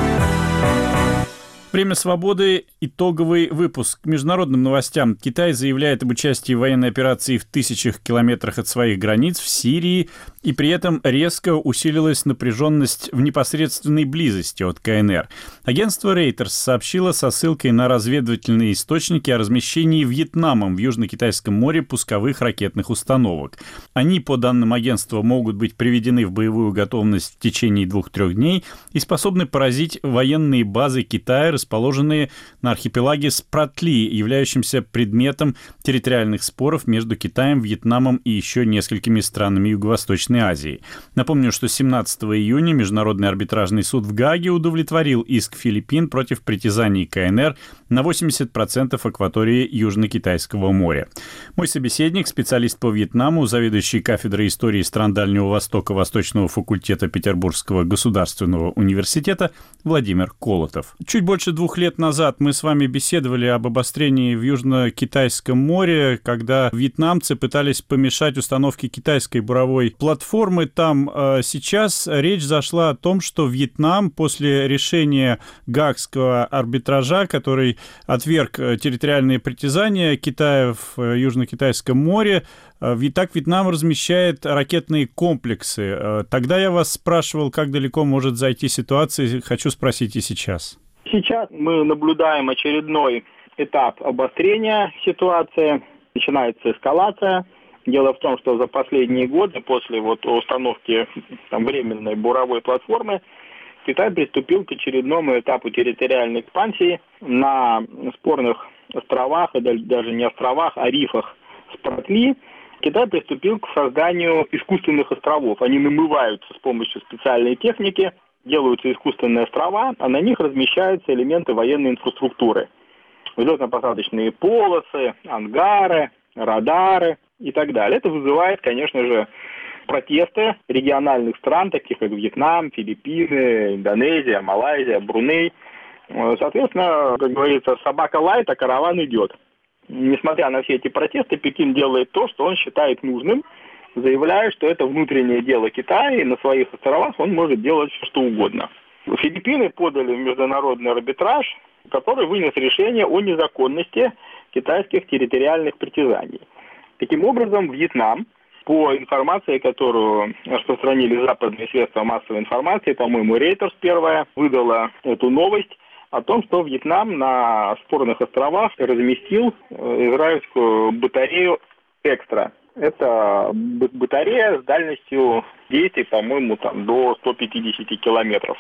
Время свободы. Итоговый выпуск. К международным новостям. Китай заявляет об участии в военной операции в тысячах километрах от своих границ в Сирии, и при этом резко усилилась напряженность в непосредственной близости от КНР. Агентство Reuters сообщило со ссылкой на разведывательные источники о размещении Вьетнамом в Южно-Китайском море пусковых ракетных установок. Они, по данным агентства, могут быть приведены в боевую готовность в течение двух-трех дней и способны поразить военные базы Китая, расположенные на архипелаге Спратли, являющемся предметом территориальных споров между Китаем, Вьетнамом и еще несколькими странами Юго-Восточной Азии. Напомню, что семнадцатого июня Международный арбитражный суд в Гааге удовлетворил иск Филиппин против притязаний КНР на восемьдесят процентов акватории Южно-Китайского моря. Мой собеседник, специалист по Вьетнаму, заведующий кафедрой истории стран Дальнего Востока Восточного факультета Петербургского государственного университета Владимир Колотов. Чуть больше двух лет назад мы с вами беседовали об обострении в Южно-Китайском море, когда вьетнамцы пытались помешать установке китайской буровой платформы. Там э, сейчас речь зашла о том, что Вьетнам после решения Гаагского арбитража, который отверг территориальные притязания Китая в Южно-Китайском море, и так Вьетнам размещает ракетные комплексы. Тогда я вас спрашивал, как далеко может зайти ситуация, хочу спросить и сейчас. Сейчас мы наблюдаем очередной этап обострения ситуации, начинается эскалация. Дело в том, что за последние годы, после вот установки там, временной буровой платформы, Китай приступил к очередному этапу территориальной экспансии на спорных островах, и даже не островах, а рифах Спратли. Китай приступил к созданию искусственных островов. Они намываются с помощью специальной техники, делаются искусственные острова, а на них размещаются элементы военной инфраструктуры. Взлетно-посадочные полосы, ангары, радары и так далее. Это вызывает, конечно же, протесты региональных стран, таких как Вьетнам, Филиппины, Индонезия, Малайзия, Бруней. Соответственно, как говорится, собака лает, а караван идет. Несмотря на все эти протесты, Пекин делает то, что он считает нужным, заявляя, что это внутреннее дело Китая, и на своих островах он может делать все, что угодно. Филиппины подали в международный арбитраж, который вынес решение о незаконности китайских территориальных притязаний. Таким образом, Вьетнам, по информации, которую распространили западные средства массовой информации, по-моему, Reuters первая выдала эту новость о том, что Вьетнам на спорных островах разместил израильскую батарею «Экстра». Это батарея с дальностью действия, по-моему, там, до ста пятидесяти километров.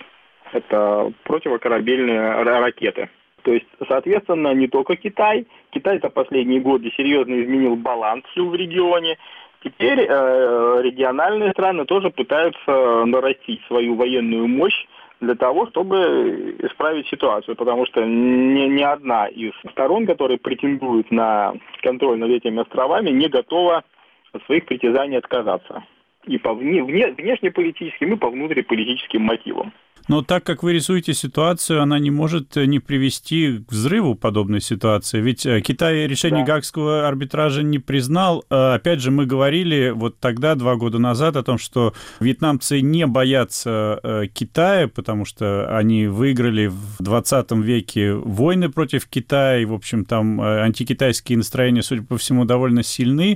Это противокорабельные ракеты. То есть, соответственно, не только Китай. Китай за последние годы серьезно изменил баланс сил в регионе. Теперь э, региональные страны тоже пытаются нарастить свою военную мощь для того, чтобы исправить ситуацию, потому что ни, ни одна из сторон, которые претендуют на контроль над этими островами, не готова от своих притязаний отказаться. И по вне, вне, внешнеполитическим, и по внутриполитическим мотивам. Но так как вы рисуете ситуацию, она не может не привести к взрыву подобной ситуации. Ведь Китай решение да. Гаагского арбитража не признал. Опять же, мы говорили вот тогда, два года назад, о том, что вьетнамцы не боятся Китая, потому что они выиграли в двадцатом веке войны против Китая, и, в общем, там антикитайские настроения, судя по всему, довольно сильны.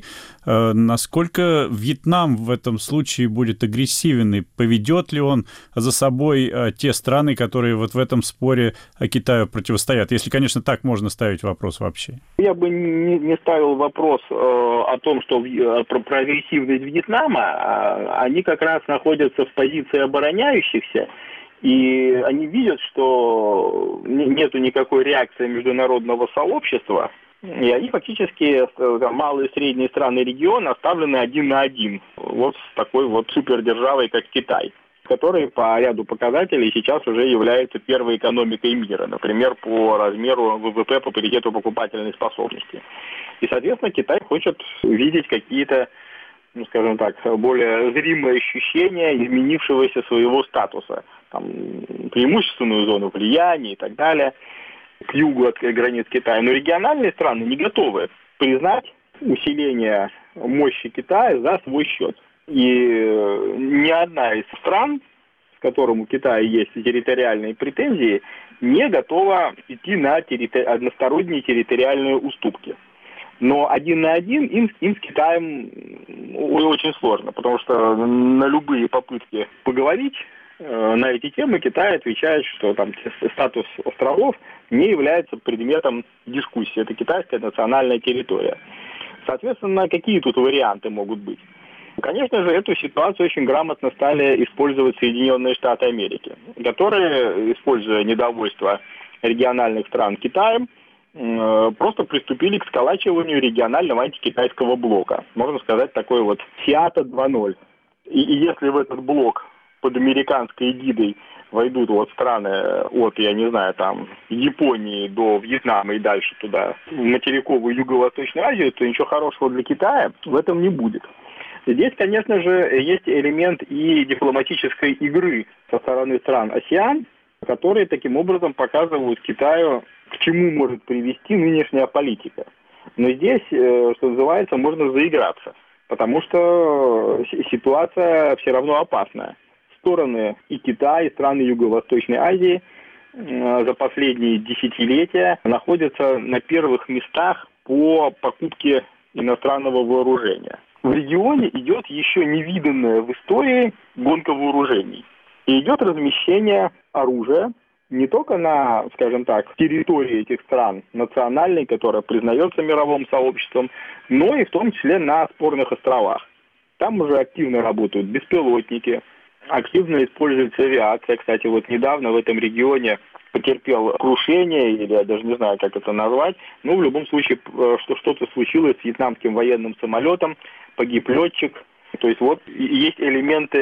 Насколько Вьетнам в этом случае будет агрессивен, и поведет ли он за собой те страны, которые вот в этом споре Китаю противостоят, если, конечно, так можно ставить вопрос вообще? Я бы не, не ставил вопрос э, о том, что в, про, про агрессивность Вьетнама. А, они как раз находятся в позиции обороняющихся, и они видят, что нету никакой реакции международного сообщества И они фактически, там, малые и средние страны региона, оставлены один на один вот с такой вот супердержавой, как Китай, который по ряду показателей сейчас уже является первой экономикой мира, например, по размеру ВВП по паритету покупательной способности. И, соответственно, Китай хочет видеть какие-то, ну, скажем так, более зримые ощущения изменившегося своего статуса, там, преимущественную зону влияния и так далее, к югу от границ Китая. Но региональные страны не готовы признать усиление мощи Китая за свой счет. И ни одна из стран, с которым у Китая есть территориальные претензии, не готова идти на территори... односторонние территориальные уступки. Но один на один им, им с Китаем очень сложно, потому что на любые попытки поговорить э, на эти темы Китай отвечает, что там статус островов не является предметом дискуссии. Это китайская национальная территория. Соответственно, какие тут варианты могут быть? Конечно же, эту ситуацию очень грамотно стали использовать Соединенные Штаты Америки, которые, используя недовольство региональных стран Китаем, просто приступили к сколачиванию регионального антикитайского блока. Можно сказать, такой вот Сиата два ноль. И, и если в этот блок под американской эгидой войдут вот страны от, я не знаю, там, Японии до Вьетнама и дальше туда, в материковую Юго-Восточную Азию, то ничего хорошего для Китая в этом не будет. Здесь, конечно же, есть элемент и дипломатической игры со стороны стран АСЕАН, которые таким образом показывают Китаю, к чему может привести нынешняя политика. Но здесь, что называется, можно заиграться, потому что ситуация все равно опасная. Стороны и Китай, и страны Юго-Восточной Азии за последние десятилетия находятся на первых местах по покупке иностранного вооружения. В регионе идет еще невиданная в истории гонка вооружений. И идет размещение оружия не только на, скажем так, территории этих стран национальной, которая признается мировым сообществом, но и в том числе на спорных островах. Там уже активно работают беспилотники, активно используется авиация. Кстати, вот недавно в этом регионе потерпел крушение, или я даже не знаю, как это назвать, но в любом случае что что-то случилось с вьетнамским военным самолетом, погиб летчик. То есть вот есть элементы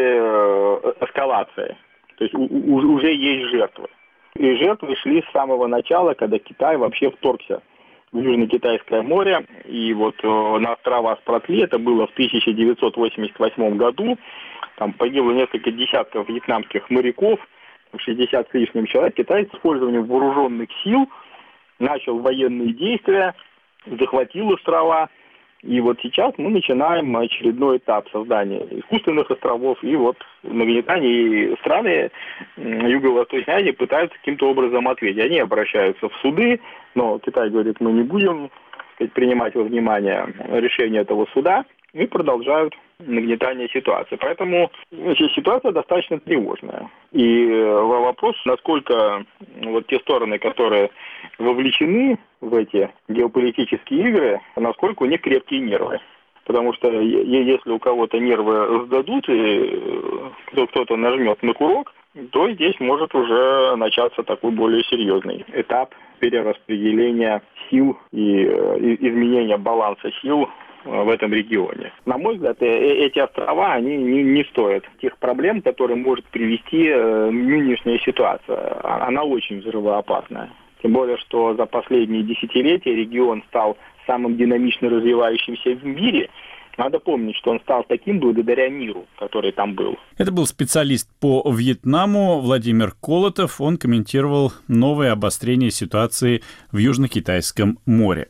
эскалации, то есть уже есть жертвы. И жертвы шли с самого начала, когда Китай вообще вторгся в Южно-Китайское море, и вот на острова Спратли, это было в тысяча девятьсот восемьдесят восьмом году, там погибло несколько десятков вьетнамских моряков, шестьдесят с лишним человек. Китай с использованием вооруженных сил начал военные действия, захватил острова, и вот сейчас мы начинаем очередной этап создания искусственных островов, и вот нагнетание, и страны Юго-Восточной Азии пытаются каким-то образом ответить. Они обращаются в суды, но Китай говорит, мы не будем, так сказать, принимать во внимание решение этого суда, и продолжают нагнетание ситуации. Поэтому ситуация достаточно тревожная. И вопрос, насколько вот те стороны, которые вовлечены в эти геополитические игры, насколько у них крепкие нервы. Потому что если у кого-то нервы сдадут, и кто-то нажмет на курок, то здесь может уже начаться такой более серьезный этап перераспределения сил и изменения баланса сил в этом регионе. На мой взгляд, эти острова, они не, не стоят тех проблем, которые может привести нынешняя ситуация. Она очень взрывоопасная. Тем более, что за последние десятилетия регион стал самым динамично развивающимся в мире. Надо помнить, что он стал таким благодаря миру, который там был. Это был специалист по Вьетнаму Владимир Колотов. Он комментировал новое обострение ситуации в Южно-Китайском море.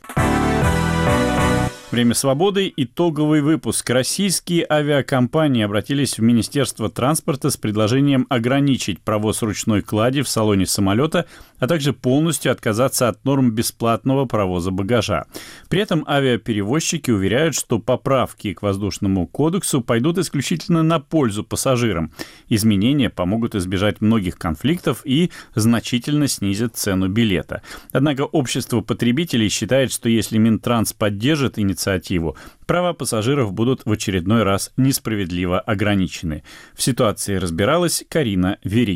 Время свободы. Итоговый выпуск. Российские авиакомпании обратились в Министерство транспорта с предложением ограничить провоз ручной клади в салоне самолета, а также полностью отказаться от норм бесплатного провоза багажа. При этом авиаперевозчики уверяют, что поправки к Воздушному кодексу пойдут исключительно на пользу пассажирам. Изменения помогут избежать многих конфликтов и значительно снизят цену билета. Однако общество потребителей считает, что если Минтранс поддержит инициативу, инициативу, права пассажиров будут в очередной раз несправедливо ограничены. В ситуации разбиралась Карина Веригина.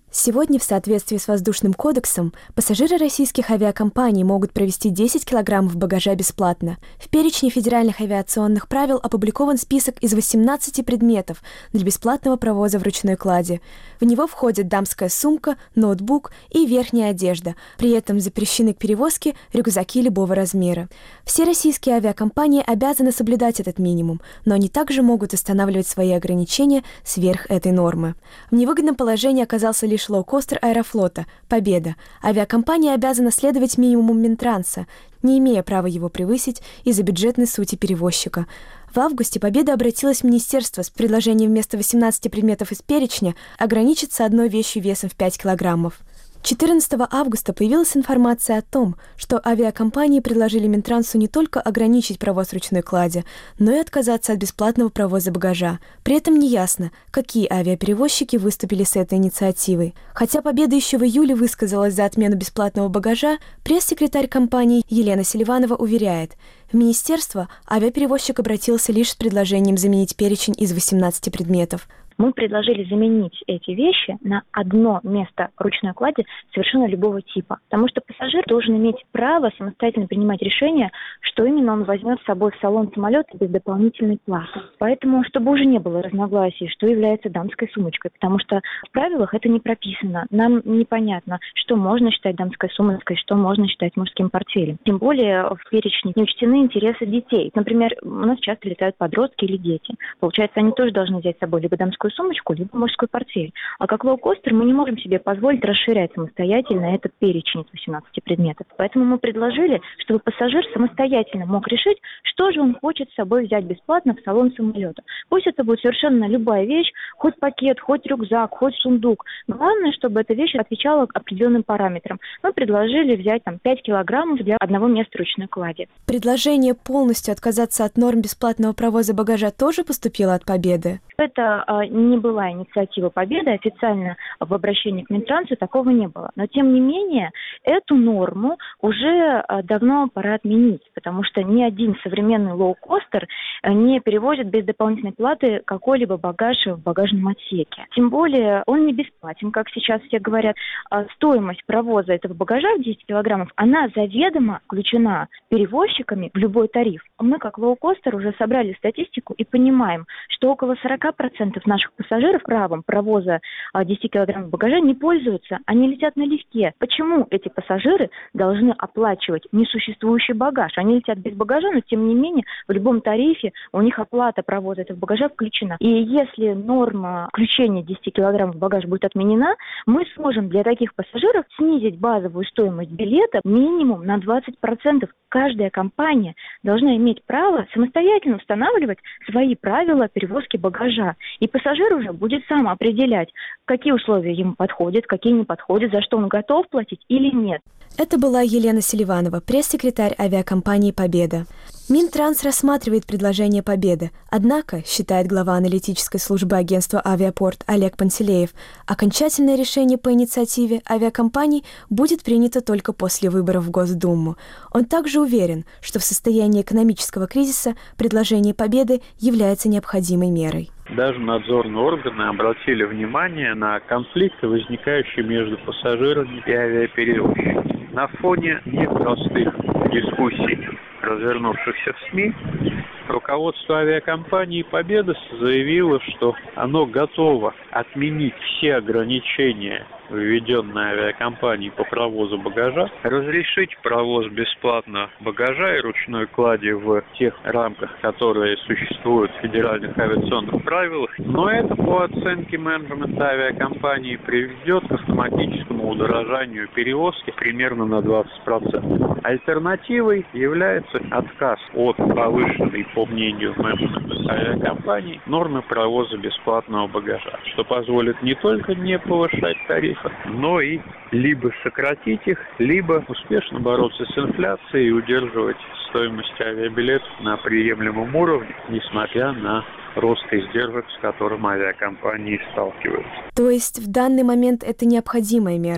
Сегодня в соответствии с Воздушным кодексом пассажиры российских авиакомпаний могут провести десять килограммов багажа бесплатно. В перечне федеральных авиационных правил опубликован список из восемнадцати предметов для бесплатного провоза в ручной клади. В него входят дамская сумка, ноутбук и верхняя одежда. При этом запрещены к перевозке рюкзаки любого размера. Все российские авиакомпании обязаны соблюдать этот минимум, но они также могут устанавливать свои ограничения сверх этой нормы. В невыгодном положении оказался лишь лоукостер Аэрофлота «Победа». Авиакомпания обязана следовать минимуму Минтранса, не имея права его превысить из-за бюджетной сути перевозчика. В августе «Победа» обратилась в министерство с предложением вместо восемнадцати предметов из перечня ограничиться одной вещью весом в пять килограммов. четырнадцатого августа появилась информация о том, что авиакомпании предложили Минтрансу не только ограничить провоз ручной клади, но и отказаться от бесплатного провоза багажа. При этом неясно, какие авиаперевозчики выступили с этой инициативой. Хотя «Победа» еще в июле высказалась за отмену бесплатного багажа, пресс-секретарь компании Елена Селиванова уверяет, в министерство авиаперевозчик обратился лишь с предложением заменить перечень из восемнадцати предметов. Мы предложили заменить эти вещи на одно место ручной клади совершенно любого типа. Потому что пассажир должен иметь право самостоятельно принимать решение, что именно он возьмет с собой в салон самолета без дополнительной платы. Поэтому, чтобы уже не было разногласий, что является дамской сумочкой, потому что в правилах это не прописано. Нам непонятно, что можно считать дамской сумочкой, что можно считать мужским портфелем. Тем более в перечне не учтены интересы детей. Например, у нас часто летают подростки или дети. Получается, они тоже должны взять с собой либо дамскую сумочку, либо мужской портфель. А как лоукостер мы не можем себе позволить расширять самостоятельно этот перечень из восемнадцати предметов. Поэтому мы предложили, чтобы пассажир самостоятельно мог решить, что же он хочет с собой взять бесплатно в салон самолета. Пусть это будет совершенно любая вещь, хоть пакет, хоть рюкзак, хоть сундук. Главное, чтобы эта вещь отвечала определенным параметрам. Мы предложили взять там пять килограммов для одного места ручной клади. Предложение полностью отказаться от норм бесплатного провоза багажа тоже поступило от «Победы»? Это э, не была инициатива «Победы», официально в обращении к Минтрансу такого не было. Но, тем не менее, эту норму уже э, давно пора отменить, потому что ни один современный лоукостер э, не перевозит без дополнительной платы какой-либо багаж в багажном отсеке. Тем более, он не бесплатен, как сейчас все говорят. А стоимость провоза этого багажа в десять килограммов, она заведомо включена перевозчиками в любой тариф. Мы, как лоукостер, уже собрали статистику и понимаем, что около сорок процентов наших пассажиров правом провоза десяти килограммов багажа не пользуются, они летят налегке. Почему эти пассажиры должны оплачивать несуществующий багаж? Они летят без багажа, но тем не менее в любом тарифе у них оплата провоза этого багажа включена. И если норма включения десяти килограммов багажа будет отменена, мы сможем для таких пассажиров снизить базовую стоимость билета минимум на двадцать процентов. Каждая компания должна иметь право самостоятельно устанавливать свои правила перевозки багажа. И пассажир уже будет сам определять, какие условия ему подходят, какие не подходят, за что он готов платить или нет. Это была Елена Селиванова, пресс-секретарь авиакомпании «Победа». Минтранс рассматривает предложение «Победы». Однако, считает глава аналитической службы агентства «Авиапорт» Олег Пантелеев, окончательное решение по инициативе авиакомпаний будет принято только после выборов в Госдуму. Он также уверен, что в состоянии экономического кризиса предложение «Победы» является необходимой мерой. Даже надзорные органы обратили внимание на конфликты, возникающие между пассажирами и авиаперевозчиками. На фоне непростых дискуссий, развернувшихся в СМИ, руководство авиакомпании «Победа» заявило, что оно готово отменить все ограничения, введенные авиакомпанией по провозу багажа, разрешить провоз бесплатно багажа и ручной клади в тех рамках, которые существуют в федеральных авиационных правилах, но это, по оценке менеджмента авиакомпании, приведет к автоматическому удорожанию перевозки примерно на двадцать процентов. Альтернативой является отказ от повышенной, по мнению менеджмента авиакомпании, нормы провоза бесплатного багажа, что позволит не только не повышать тарифы, но и либо сократить их, либо успешно бороться с инфляцией и удерживать стоимость авиабилетов на приемлемом уровне, несмотря на рост издержек, с которым авиакомпании сталкиваются. То есть в данный момент это необходимая мера?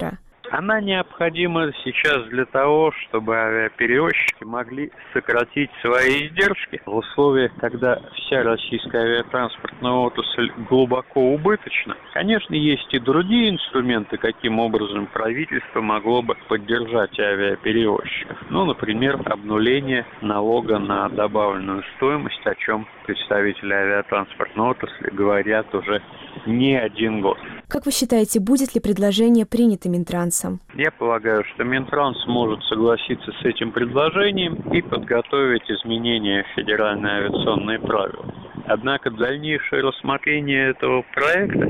Она необходима сейчас для того, чтобы авиаперевозчики могли сократить свои издержки в условиях, когда вся российская авиатранспортная отрасль глубоко убыточна. Конечно, есть и другие инструменты, каким образом правительство могло бы поддержать авиаперевозчиков. Ну, например, обнуление налога на добавленную стоимость, о чем представители авиатранспортной отрасли говорят уже не один год. Как вы считаете, будет ли предложение принято Минтрансом? Я полагаю, что Минтранс может согласиться с этим предложением и подготовить изменения в федеральные авиационные правила. Однако дальнейшее рассмотрение этого проекта,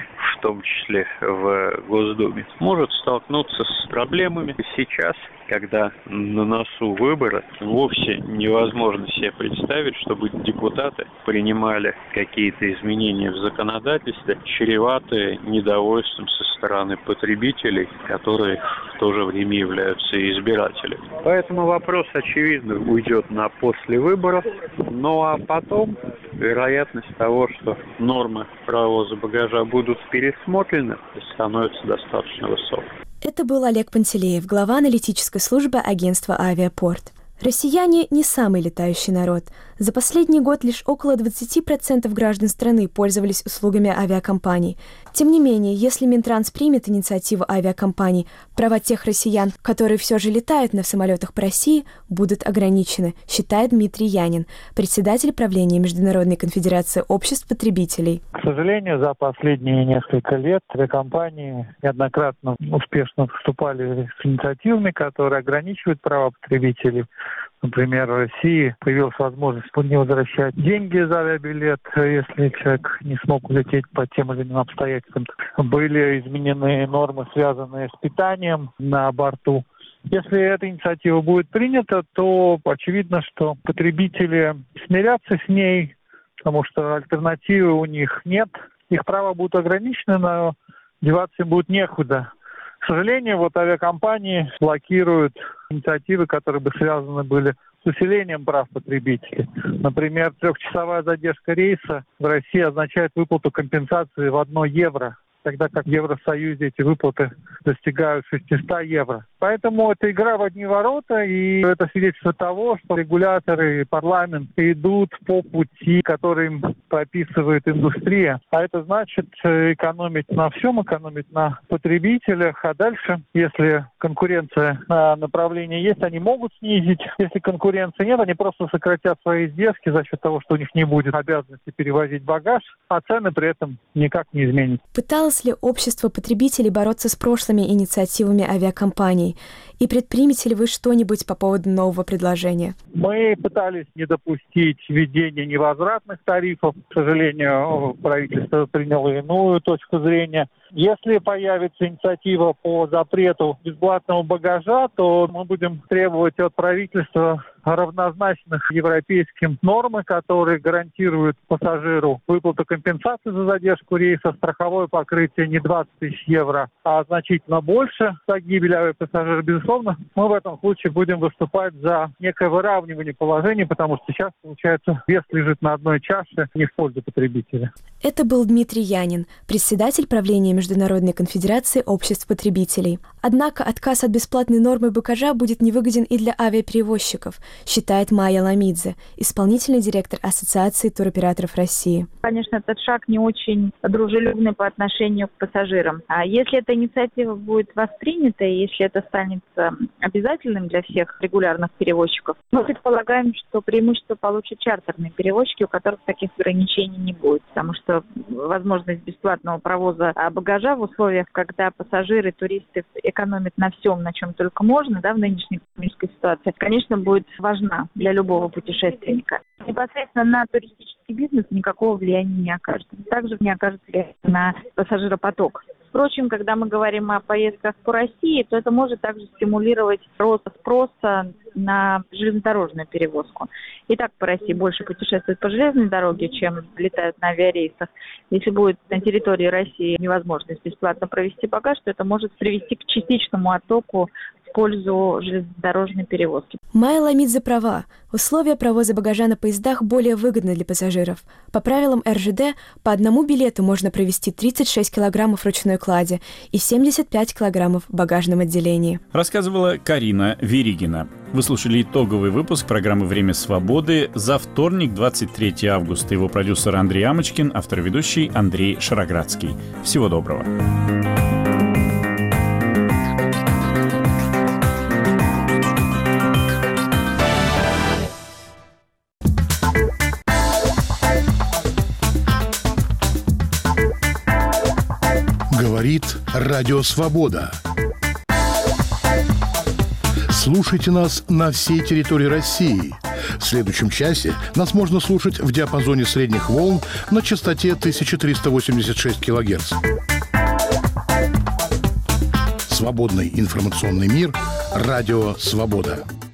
в том числе в Госдуме, может столкнуться с проблемами сейчас, когда на носу выборы, вовсе невозможно себе представить, чтобы депутаты принимали какие-то изменения в законодательстве, чреватые недовольством со стороны потребителей, которые в то же время являются избирателями. Поэтому вопрос, очевидно, уйдет на после выборов, ну а потом вероятность того, что нормы провоза багажа будут пересмотрены, становится достаточно высокой. Это был Олег Пантелеев, глава аналитической службы агентства «Авиапорт». Россияне не самый летающий народ. За последний год лишь около двадцать процентов граждан страны пользовались услугами авиакомпаний. Тем не менее, если Минтранс примет инициативу авиакомпаний, права тех россиян, которые все же летают на самолетах по России, будут ограничены, считает Дмитрий Янин, председатель правления Международной конфедерации обществ потребителей. К сожалению, за последние несколько лет авиакомпании неоднократно успешно выступали с инициативами, которые ограничивают права потребителей. Например, в России появилась возможность не возвращать деньги за авиабилет, если человек не смог улететь по тем или иным обстоятельствам. Были изменены нормы, связанные с питанием на борту. Если эта инициатива будет принята, то очевидно, что потребители смирятся с ней, потому что альтернативы у них нет. Их права будут ограничены, но деваться им будет некуда. К сожалению, вот авиакомпании блокируют инициативы, которые бы связаны были с усилением прав потребителей. Например, трехчасовая задержка рейса в России означает выплату компенсации в одно евро, тогда как в Евросоюзе эти выплаты достигают шестьсот евро. Поэтому это игра в одни ворота, и это свидетельство того, что регуляторы и парламент идут по пути, который им прописывает индустрия. А это значит экономить на всем, экономить на потребителях. А дальше, если конкуренция на направлении есть, они могут снизить. Если конкуренции нет, они просто сократят свои издержки за счет того, что у них не будет обязанности перевозить багаж, а цены при этом никак не изменятся. Пыталось ли общество потребителей бороться с прошлыми инициативами авиакомпаний? И предпримете ли вы что-нибудь по поводу нового предложения? Мы пытались не допустить введения невозвратных тарифов. К сожалению, правительство приняло иную точку зрения. Если появится инициатива по запрету бесплатного багажа, то мы будем требовать от правительства равнозначных европейским нормам, которые гарантируют пассажиру выплату компенсации за задержку рейса, страховое покрытие не двадцать тысяч евро, а значительно больше за гибель авиапассажира. Безусловно, мы в этом случае будем выступать за некое выравнивание положения, потому что сейчас, получается, вес лежит на одной чаше, не в пользу потребителя. Это был Дмитрий Янин, председатель правления Международной конфедерации обществ потребителей. Однако отказ от бесплатной нормы багажа будет невыгоден и для авиаперевозчиков, считает Майя Ламидзе, исполнительный директор Ассоциации туроператоров России. Конечно, этот шаг не очень дружелюбный по отношению к пассажирам. А если эта инициатива будет воспринята, и если это станет обязательным для всех регулярных перевозчиков, мы предполагаем, что преимущество получат чартерные перевозчики, у которых таких ограничений не будет, потому что возможность бесплатного провоза багажа в условиях, когда пассажиры, туристы экономят на всем, на чем только можно, да, в нынешней экономической ситуации, конечно, будет важна для любого путешественника. Непосредственно на туристический бизнес никакого влияния не окажет. Также не окажет влияния на пассажиропоток. Впрочем, когда мы говорим о поездках по России, то это может также стимулировать рост спроса на железнодорожную перевозку. И так по России больше путешествуют по железной дороге, чем летают на авиарейсах. Если будет на территории России невозможность бесплатно провести багаж, то это может привести к частичному оттоку в пользу железнодорожной перевозки. Майя Ламидзе права. Условия провоза багажа на поездах более выгодны для пассажиров. По правилам эр жэ дэ по одному билету можно провезти тридцать шесть килограммов ручной клади и семьдесят пять килограммов в багажном отделении. Рассказывала Карина Веригина. Вы слушали итоговый выпуск программы «Время свободы» за вторник, двадцать третьего августа. Его продюсер Андрей Амочкин, автор и ведущий Андрей Шароградский. Всего доброго. Говорит Радио Свобода. Слушайте нас на всей территории России. В следующем часе нас можно слушать в диапазоне средних волн на частоте тысяча триста восемьдесят шесть килогерц. Свободный информационный мир. Радио Свобода.